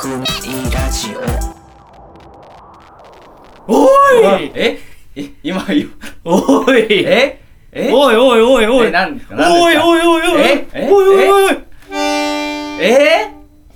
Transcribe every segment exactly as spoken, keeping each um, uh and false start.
組ラジオ。 おいええ今今おいええおいおいおいおいえなんですかなんですかおいおいおいおいええおいおいおいえ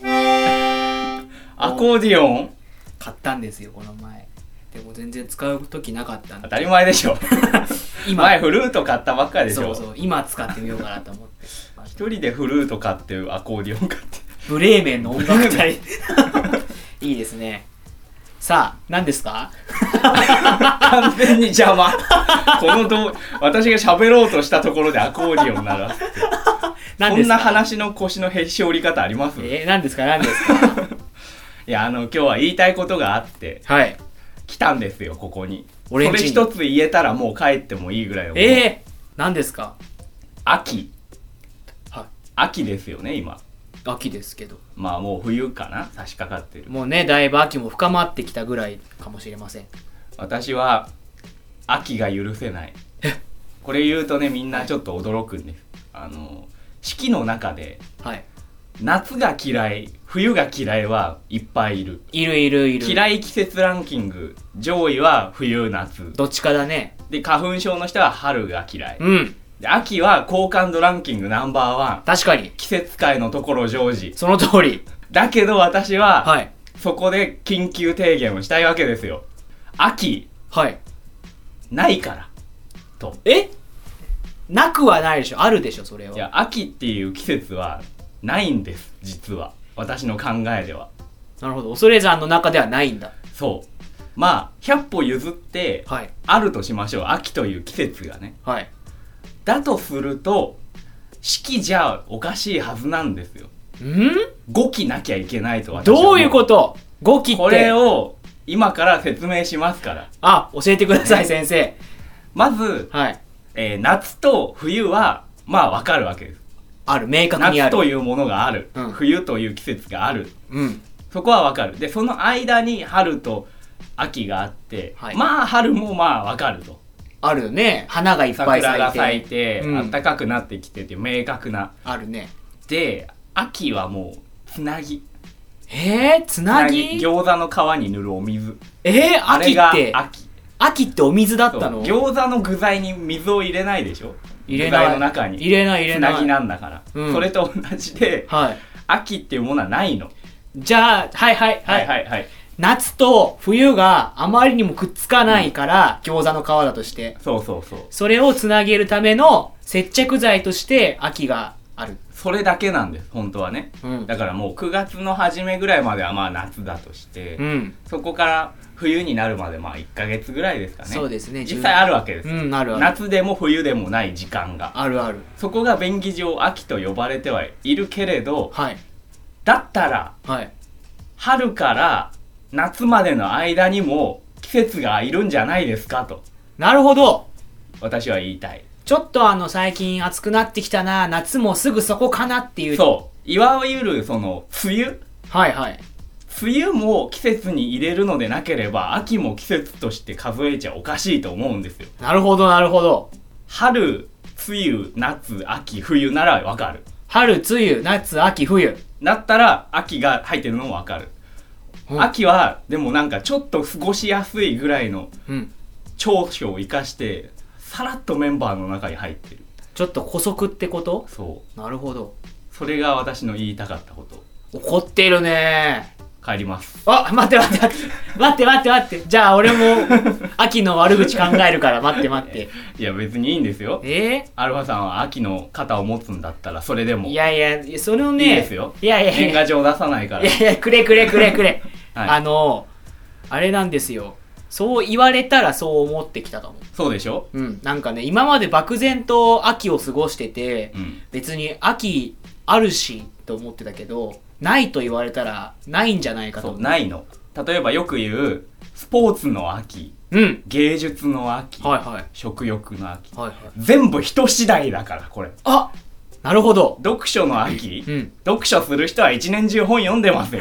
アコーディオン買ったんですよこの前。でも全然使う時なかったんで当たり前でしょ今前フルート買ったばっかりでしょ。 そうそう今使ってみようかなと思って一人でフルート買ってアコーディオン買ってブレーメンの音楽隊いいですね。さあ何ですか完全に邪魔このどう私が喋ろうとしたところでアコーディオン鳴らすって何ですかそんな話の腰のへし折り方あります？ えー、何ですか何ですかいやあの今日は言いたいことがあってはい来たんですよここに。そ俺んちにれ一つ言えたらもう帰ってもいいぐらいの。 えー、何ですか。 秋はい秋ですよね今。 秋ですけどまあもう冬かな差し掛かってる。 もうねだいぶ秋も深まってきたぐらいかもしれません。 私は秋が許せない。これ言うとねみんなちょっと驚くんです。あの四季の中ではい夏が嫌い冬が嫌いはいっぱいいる。 いるいるいる。 嫌い季節ランキング上位は冬夏どっちかだね。 で花粉症の人は春が嫌い、 うんで秋は好感度ランキングナンバーワン。 確かに季節界のところジョージ。 その通り。 だけど私は、 はい。 そこで緊急提言をしたいわけですよ。秋はい。 ないからと。 えなくはないでしょ。あるでしょ、それは。 いや秋っていう季節はないんです実は。私の考えでは。 なるほど。恐山の中ではないんだ。 そうまあひゃっ歩譲ってはい。 あるとしましょう。秋という季節がね。 はい。 だとすると四季じゃおかしいはずなんですよ。 んごきなきゃいけないと私は思う。 どういうことごきって。 これを今から説明しますから。 あ、教えてください、先生。 まず、 はい。 えー夏と冬はまあわかるわけです。 ある、明確にある。 夏というものがある、 うん冬という季節がある、 うん。 そこはわかる。でその間に春と秋があって、 はいまあ春もまあわかると。 あるね。花がいっぱい咲いて。 桜が咲いて、 うん暖かくなってきてて明確な。 あるね。 で秋はもうつなぎえー、つなぎ餃子の皮に塗るお水。 えー、 あれが秋って秋。 秋ってお水だっそうたの？ 餃子の具材に水を入れないでしょ。 入れない具材の中に入れない入れないつなぎなんだから、 うんそれと同じではい。 秋っていうものはないの。 じゃあ、はいはいは。 はいいはいはい夏と冬があまりにもくっつかないから、餃子の皮だとして。 そうそうそう。 それをつなげるための接着剤として秋がある。 それだけなんです本当はね。 うん。 だからもうくがつの初めぐらいまではまあ夏だとして、 うん。 そこから冬になるまでまあいっかげつぐらいですかね。 そうですね。 実際あるわけです、 うん、あるある。 夏でも冬でもない時間が。 あるある。 そこが便宜上秋と呼ばれてはいるけれど、 はい。 だったらはい。 春から夏までの間にも季節がいるんじゃないですかとなるほど。 私は言いたい。 ちょっとあの最近暑くなってきたな、夏もすぐそこかなっていう。 そういわゆるその梅雨はいはい。 梅雨も季節に入れるのでなければ秋も季節として数えちゃおかしいと思うんですよ。 なるほどなるほど。 春梅雨夏秋冬ならわかる。 春、梅雨、夏、秋、冬。 だったら秋が入ってるのもわかる、 うん秋はでもなんかちょっと過ごしやすいぐらいのうん。 長所を生かしてさらっとメンバーの中に入ってる。 ちょっと補足ってこと？ そうなるほど。 それが私の言いたかったこと。 怒ってるね。 帰ります。 あ、待って待って待って。待って待って待って。じゃあ俺も秋の悪口考えるから待って待って。 いや別にいいんですよ。 えアルファさんは秋の肩を持つんだったらそれでー、 もいやいやいや、それをね。 いいですよ。 いやいやいや。 年賀状出さないから。 いやいや、くれくれくれくれ。 はいあの、あれなんですよ。そう言われたらそう思ってきたかも。 そうでしょ。 うん。なんかね、今まで漠然と秋を過ごしてて、 うん別に秋あるしと思ってたけど、ないと言われたらないんじゃないかとそ思う。 うないの。例えばよく言うスポーツの秋、 うん。 芸術の秋、 はいはい。 食欲の秋、 はいはい。 全部人次第だからこれ。 あ、なるほど。 読書の秋、 うん。 読書する人は一年中本読んでますよ。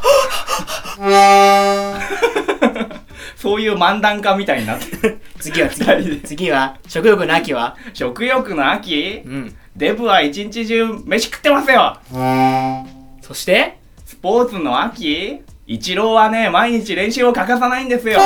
そういう漫談家みたいになってる。 次は二人で次。次は食欲の秋は食欲の秋、 うん。 デブは一日中飯食ってますよ。 そしてスポーツの秋？イチローはね、毎日練習を欠かさないんですよ。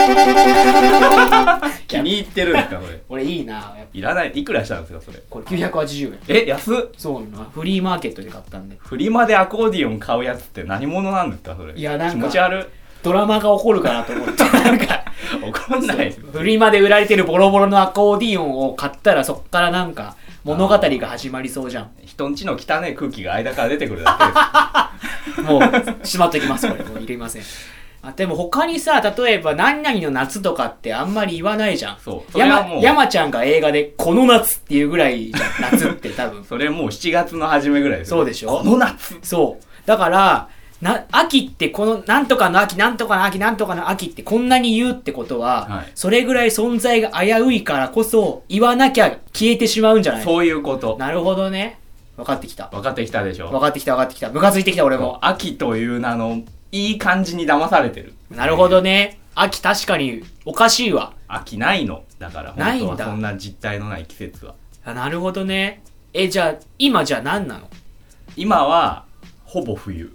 気に入ってるんですか、それ。 これいいな。 いらない。いくらしたんですか、それ。 これきゅうひゃくはちじゅうえん。 え、安っ。 そうな。フリーマーケットで買ったんで。 フリマでアコーディオン買うやつって何者なんですか、それ。 いや、なんか気持ち悪い。 ドラマが起こるかなと思って。なんか、 怒んない。 フリマで売られてるボロボロのアコーディオンを買ったら、そっからなんか、物語が始まりそうじゃん。 人んちの汚い空気が間から出てくるだけです。 もう、しまっときます、これ。もういりません。あ、でも他にさ、例えば何々の夏とかってあんまり言わないじゃん。 そう。それはもう。 山ちゃんが映画でこの夏っていうぐらいじゃん、夏って多分。 それもうしちがつの初めぐらいですよ。 そうでしょ。 この夏。 そう。だから、な、秋ってこの、なんとかの秋、なんとかの秋、なんとかの秋ってこんなに言うってことは、はい、それぐらい存在が危ういからこそ、言わなきゃ消えてしまうんじゃない？ そういうこと。 なるほどね。分かってきた。 分かってきたでしょ。 分かってきた分かってきた。ムカついてきた俺も。 秋という名の、いい感じに騙されてる。 なるほどね。秋確かにおかしいわ。 秋ないの。だから本当はそんな実体のない季節は。 あ、なるほどね。え、じゃあ、今じゃあ何なの？ 今は、ほぼ冬。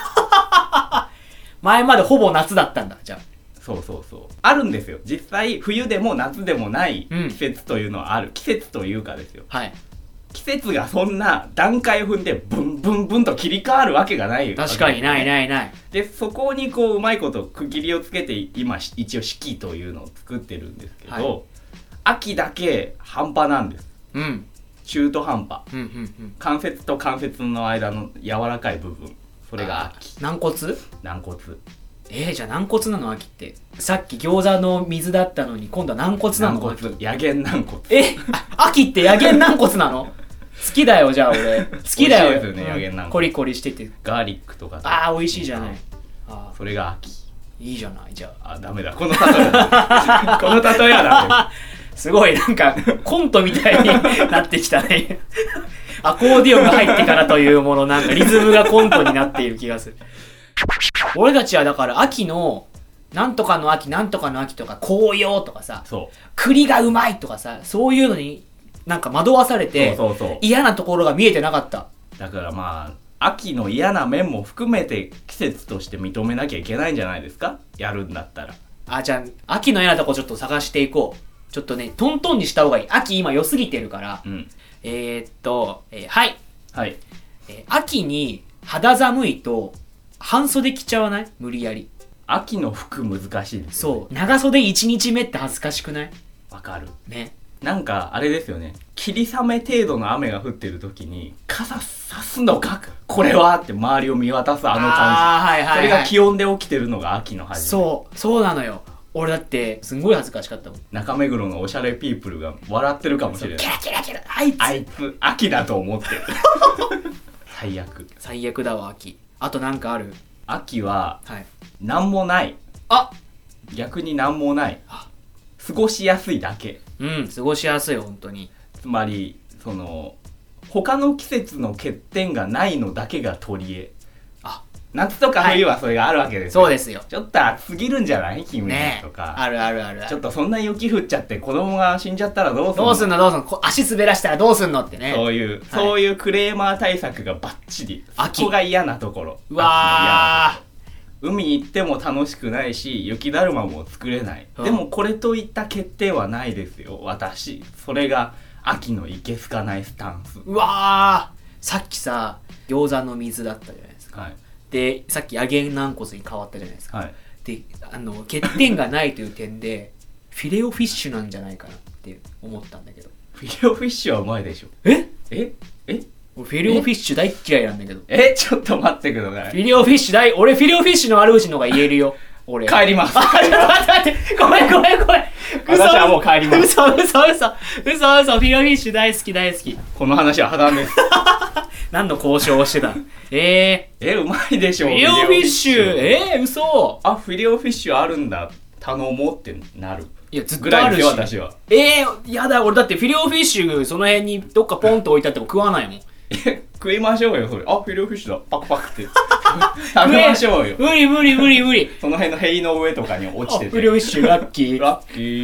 前までほぼ夏だったんだ、じゃあ。 そうそうそう。あるんですよ。実際、冬でも夏でもない季節というのはある。うん、季節というかですよ。 はい。 季節がそんな段階を踏んでブンブンブンと切り替わるわけがないよ。 確かにないないない。 で、そこにこううまいこと区切りをつけて今一応四季というのを作ってるんですけど、はい、秋だけ半端なんです。 うん。 中途半端。 うんうんうん。 関節と関節の間の柔らかい部分。それが秋。 軟骨？ 軟骨。 えー、じゃあ軟骨なの秋って。さっき餃子の水だったのに今度は軟骨なの？ 軟骨。野源軟骨。 え、秋って野源軟骨なの？好きだよ、じゃあ俺。好きだよ。 美味しいですよね、野源軟骨。 コリコリしてて。 ガーリックとか。 ああ、美味しいじゃない。 あ、それが秋。 いいじゃない、じゃあ。 あ、ダメだ。この例えは。この例えはダメ。すごい、なんか、コントみたいになってきたね。アコーディオンが入ってからというもの、なんかリズムがコントになっている気がする。俺たちはだから秋の、なんとかの秋、なんとかの秋とか、紅葉とかさ、 そう。 栗がうまいとかさ、そういうのになんか惑わされて、 そうそうそう、 嫌なところが見えてなかった。 だからまあ、秋の嫌な面も含めて季節として認めなきゃいけないんじゃないですか？やるんだったら。 あ、じゃあ、秋の嫌なとこちょっと探していこう。ちょっとね、トントンにした方がいい。秋今良すぎてるから。 うん、 えー、っと、えー、はい。 はい。 えー、秋に肌寒いと、半袖着ちゃわない？無理やり。 秋の服難しいですよね。 そう。長袖いちにちめって恥ずかしくない？ わかる。 ね。 なんか、あれですよね。霧雨程度の雨が降ってる時に、傘差すのかこれはって周りを見渡すあの感じ。 あー、はいはいはい。 それが気温で起きてるのが秋の始め。 そう。そうなのよ。俺だって、すんごい恥ずかしかったもん。 中目黒のおしゃれピープルが笑ってるかもしれない。 キラキラキラあいつあいつ、秋だと思ってる。最悪。 最悪だわ、秋。あとなんかある？ 秋は、 はい。 なんもない。 あ、 逆になんもない。過ごしやすいだけ。 うん、過ごしやすい、本当に。 つまり、その、他の季節の欠点がないのだけが取り柄。 あ、 夏とか冬はそれがあるわけですよ。 そうですよ。 ちょっと暑すぎるんじゃない君ねとか。 あるあるあるある。 ちょっとそんな雪降っちゃって子供が死んじゃったらどうすんの？ どうすんのどうすんのこ足滑らしたらどうすんのってね。 そういう、はい、そういうクレーマー対策がバッチリ。そこが嫌なところ。 うわー。 海行っても楽しくないし、雪だるまも作れない。 うん、 でもこれといった欠点はないですよ、私。それが秋のいけすかないスタンス。 うわー。さっきさ、餃子の水だったじゃないですか。 はい、 で、さっき野源軟骨に変わったじゃないですか。 はい、 で、あの、欠点がないという点で、フィレオフィッシュなんじゃないかなって思ったんだけど。 フィレオフィッシュはうまいでしょ。 えええフィレオフィッシュ大嫌いなんだけど。 えちょっと待ってください。 フィレオフィッシュ大、俺フィレオフィッシュの悪口の方が言えるよ。俺。 帰ります。 あ、ちょっと待って待って。ごめんごめんごめん。 私はもう帰ります。 嘘嘘嘘。嘘嘘。フィレオフィッシュ大好き大好き。 この話は破談です。 何の交渉をしてたえー。え、うまいでしょ。 フィレオフィッシュ。えー、嘘。 あ、フィレオフィッシュあるんだ。頼もうってなる。 いや、ずっとあるし。 私は。 えー、やだ、俺だってフィレオフィッシュその辺にどっかポンと置いてあっても食わないもん。 え、食いましょうよ、それ。あ、フィレオフィッシュだ。パクパクって。食べましょうよ。 無理無理無理無理。 その辺の塀の上とかに落ちてて。 フィレオフィッシュラッキー。 ラッキ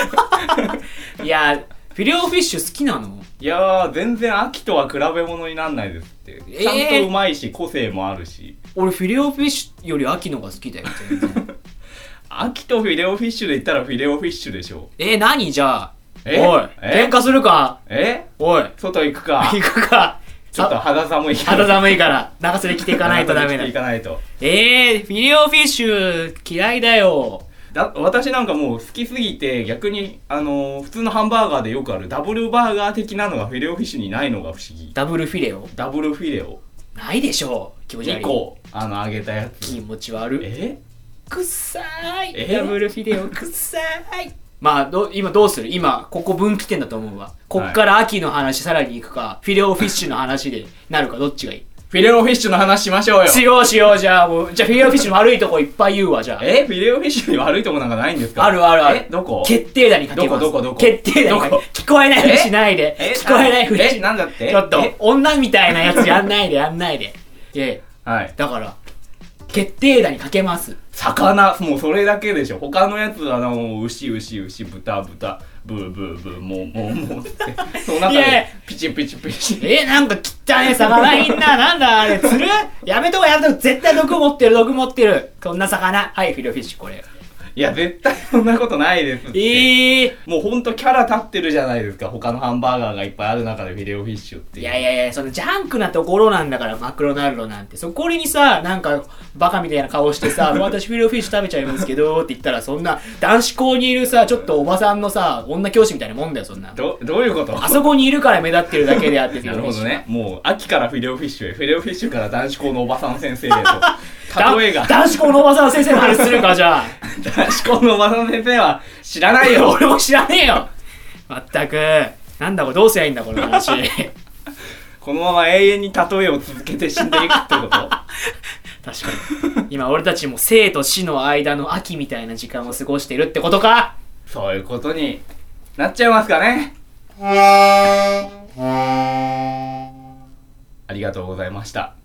ー。いや、フィレオフィッシュ好きなの？ いやー、全然秋とは比べ物になんないです。 って、 えーちゃんとうまいし個性もあるし。 俺フィレオフィッシュより秋のが好きだよ全然秋とフィレオフィッシュで言ったらフィレオフィッシュでしょ。 えー、何じゃあえおいえ喧嘩するかえおい外行くか行くかちょっと肌寒い肌寒いから長袖着ていかないとダメだ着ていかないと。 えー、フィレオフィッシュ嫌いだよだ私なんかもう好きすぎて逆にあのー普通のハンバーガーでよくあるダブルバーガー的なのがフィレオフィッシュにないのが不思議。 ダブルフィレオダブルフィレオないでしょ気持ち悪いにこあの揚げたやつ。 気持ち悪いえくっさーいえダブルフィレオくっさーいまあど今どうする今ここ分岐点だと思うわこっから秋の話さらに行くか、フィレオフィッシュの話でなるかどっちがいいフィレオフィッシュの話しましょうよ。 しようしようじゃあもうじゃあフィレオフィッシュの悪いとこいっぱい言うわじゃあえフィレオフィッシュに悪いとこなんかないんですか？ あるあるあるえどこ？ 決定打にかけますどこどこどこ決定打にかけどこ聞こえないふりしないでえ聞こえないふりえしなんだってちょっとえ女みたいなやつやんないでやんないでいやいやはい。 だから決定打にかけます魚、もうそれだけでしょ。他のやつはあの牛牛牛豚豚ブーブーブーもうもうもうってその中いやいやでピチピチピチ。 えなんか汚ねえ魚いんななんだあれ釣るやめとこやめとこ絶対毒持ってる毒持ってるこんな魚はいフィレオフィッシュこれいや絶対そんなことないですって。 ええもうほんとキャラ立ってるじゃないですか。他のハンバーガーがいっぱいある中でフィレオフィッシュっていう。 いやいやいやそのジャンクなところなんだからマクドナルドなんてそこにさなんかバカみたいな顔してさ私フィレオフィッシュ食べちゃいますけどって言ったらそんな男子校にいるさちょっとおばさんのさ女教師みたいなもんだよそんなどどういうこと？ あそこにいるから目立ってるだけであってフィなレオフィッシュるほどね。もう秋からフィレオフィッシュへ、フィレオフィッシュから男子校のおばさん先生へとだ例えが男子校のおばさん先生の話するかじゃあ男子校のおばさん先生は知らないよ。 俺も知らねえよまったくなんだこれどうすりゃいいんだこの話このまま永遠に例えを続けて死んでいくってこと？ 確かに今俺たちも生と死の間の秋みたいな時間を過ごしてるってことか。 そういうことになっちゃいますかね。ありがとうございました。